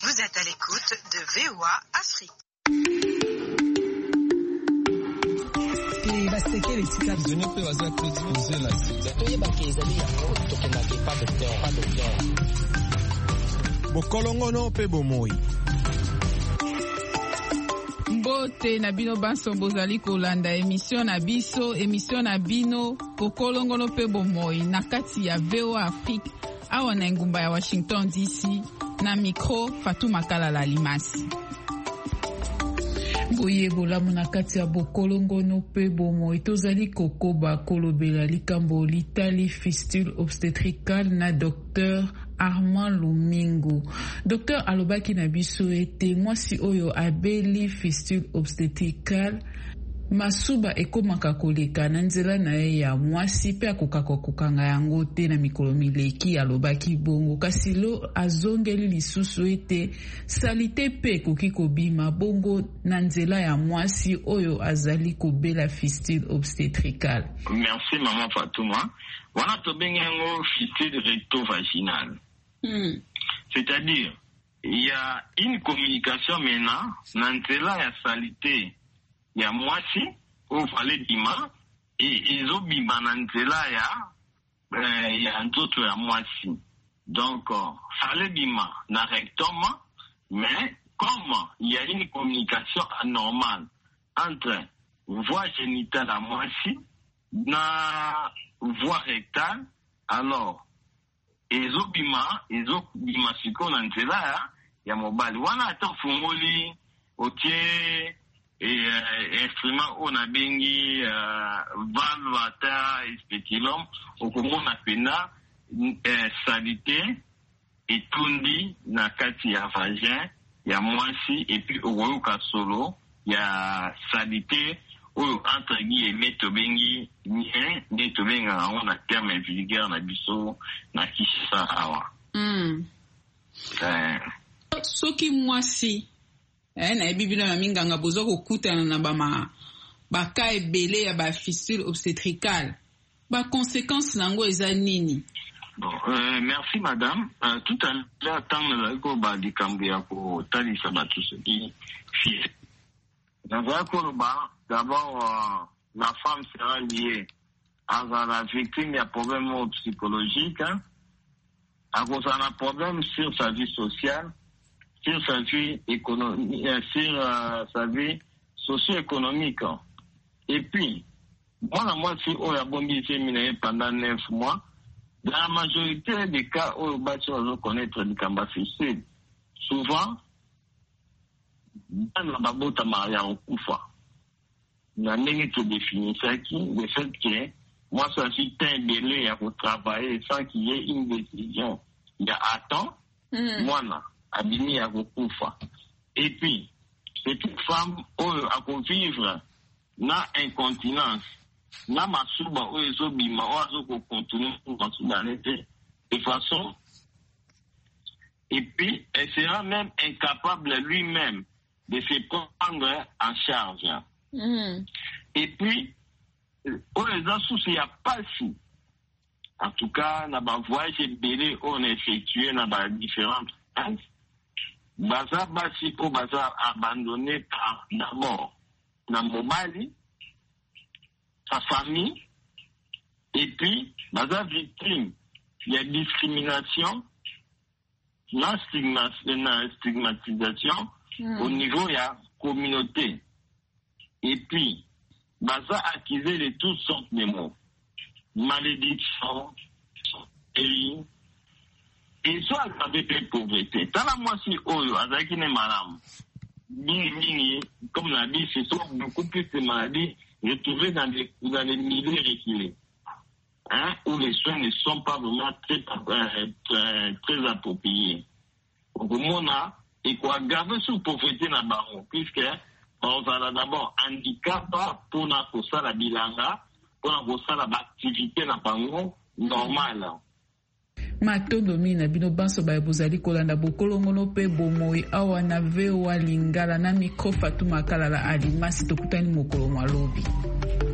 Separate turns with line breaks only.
Vous êtes à l'écoute de VOA Afrique.
Bokolongono pe bomoi.
Mbote na bino banso bozali kolanda émission na bino bokolongono pe bomoi na kati ya VOA Afrique awa na ngumba ya Washington DC na micro Fatuma Kalala Limasi. Boye bolamu na kati ya bokolongono pe bomoi tozali kokoba kolobela likambo litali fistule obstétricale na docteur Armand Lumingo. Docteur alobaki na biso ete mwasi oyo abeli fistule obstétricale masuba ekomaka koleka na nzela na ye ya mwasi pe akokaka kokanga yango te na mikolo mileki alobaki bongo kasi lo azongeli lisusu ete salite pe koki kobima bongo na nzela ya mwasi oyo azali kobela fistule obstétricale.
Merci maman Fatouma. Wana tobengi yango fistule recto-vaginale. C'est-à-dire, il y a une communication maintenant na nzela ya salite ya mwasi au fallait bima et ils ont bima na nzela ya nzoto ya mwasi. Donc fallait bima na rectum, mais comme il y a une communication anormale entre voie génitale à mwasi na voie rectale, alors ils ont bima siko na nzela ya mobali. Wana ata fungoli otie instrument on a bengi valve ata speculum okomona pena salite etundi na kati ya vagin ya mwasi et puis okoyoka solo ya salite oyo entre guillemets tobengi nde tobenga yango na terme vulgaire na biso na kisa awa.
Soki mwasi na ebibino na minganga bozo kokutana na baka ebele ya ba fistule obstétricale ba conséquences nango eza nini?
Bon, merci madame. Tout à l'heure tant nazako ba likambo ya ko talisa batu soki fie. Nazako ba d'abord la femme sera liée à la victime ya problème psychologique, à cause d'un problème sur sa vie sociale, sur sa vie économique, sur sa vie socio-économique. Et puis, moi, si on a bombé pendant 9 mois, dans la majorité des cas où on va connaître le combat fistule, souvent, dans la babota maria au koufa, la négative définition qui, le fait que moi, ça suis un délai à travailler sans qu'il y ait une décision. Il y a attends, moi, là. Abimi à Gokufa. Et puis, cette femme a vivre na incontinence, na masuba oyo bima oyo continue masuba de façon. Et puis, elle sera même incapable lui-même de se prendre en charge. Et puis, oyo souci ya pasi. En tout cas, na ba voyage belé on effectué na ba différentes places. Baza basi ko baza abandonné par d'abord na mobali, sa famille, et puis baza victime il y a discrimination, na stigmatisation au niveau de la communauté, et puis baza accusé de toutes sortes de mots, malédiction et soit avec la pauvreté. Dans la moitié, avec une maladie, comme l'a dit, ce sont beaucoup plus de maladies retrouvées dans les milieux reculés, où les soins ne sont pas vraiment très appropriés. Donc, on a et quoi garder sous pauvreté dans baron, puisque on va d'abord handicap pour na kosa la bilanga, pour na kosa la activité na bango normale.
Matondo mina bino banso ba bozali kolanda bokolongono pe bomoi awa na VOA Lingala na micro Fatuma Kalala Alimasi tokutani mokolo malobi.